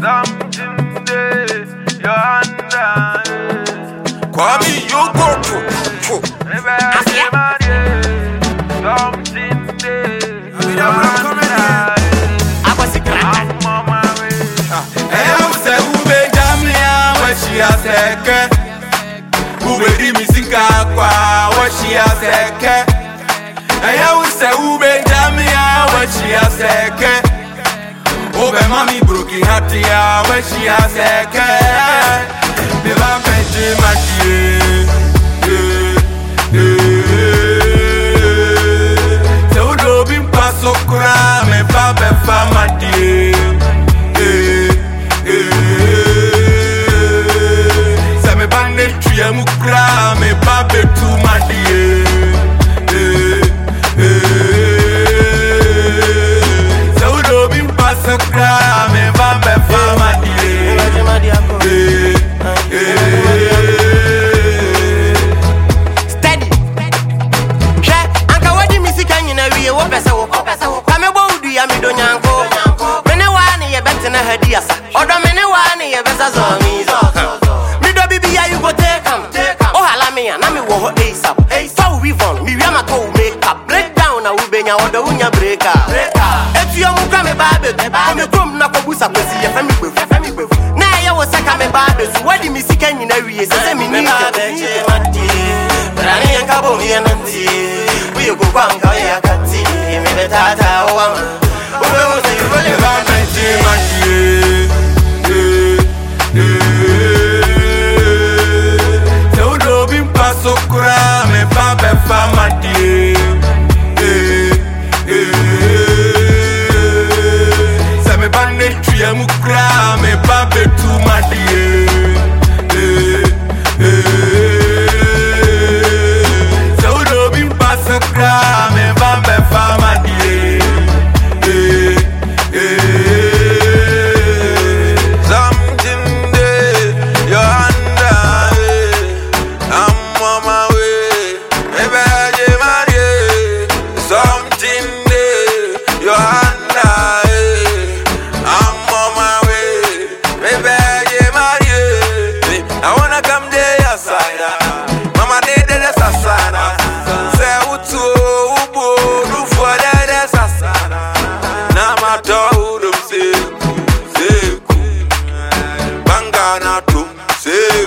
Something there, you're under. Kwame, you go to. Something there, you're under. I was a crack. I'm on my way. I say, who made Jamia when she has a cat? Who made me sing what she has a cat? I say, who made Jamia when she has a cat? Oh, my mommy broke it heart when she has a cat. The vampire, my dear. So, do be pass so cram and papa, my dear. Some bandit tree, I'm cram and papa to my dear. So, do be pass so cram and papa, my dear. Steady. She, Uncle, what did Missy Canyon area? What better? Come about do you do Yanko? Many one ye better than her dear, or the many one ye better than me. Middle baby, you go take him. Oh, Halamia, Nami will ASAP. So we won, Miriam make up, break down, I will be your Unya breaker. If you are Mukame Babe, I'm a grum Nakabusa, see a family with. Now you was a Kame Babe, what did Missy Canyon area? Send me, but I ain't Cabo and we go back. I can't see me, Tata, woman. The vampire, my dear. So, do be pass so cram and papa, my dear. Some bandit tree, I'm cram and papa to my dear. So, do be pass so cram and papa, my dear. Something there, you're under. I'm on my way. Maybe I something there, you're under. I'm on my way. Maybe I wanna come there, aside. Mama did the sasana. Say, what's do for that sasana. Now my told them, say, Bangana to say,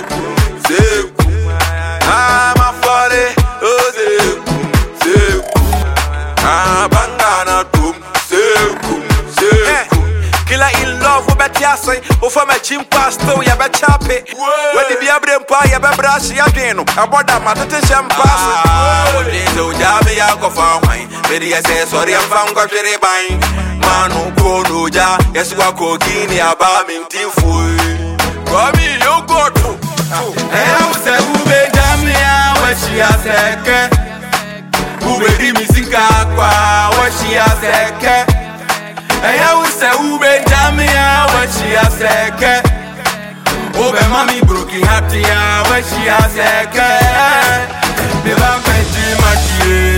I'm a folly, oh, say, Bangana to say, Killer in love with Betiassi, or from a chim pastor, you bet chappy. When the Biabre Empire, you bet brush again, about that mathematician pass. So, Javi, I go for mine. Maybe I say, sorry, I'm found got very buying. Manu Kono, yes, you are cooking about me, Tifu. Kwame, you go to. I say, who made Jamia when she has a cat? Who made me sing what she has a cat? I say, who made Jamia when she has a cat? Oh, my mommy broke it heart when she has a cat. The vampire, my dear.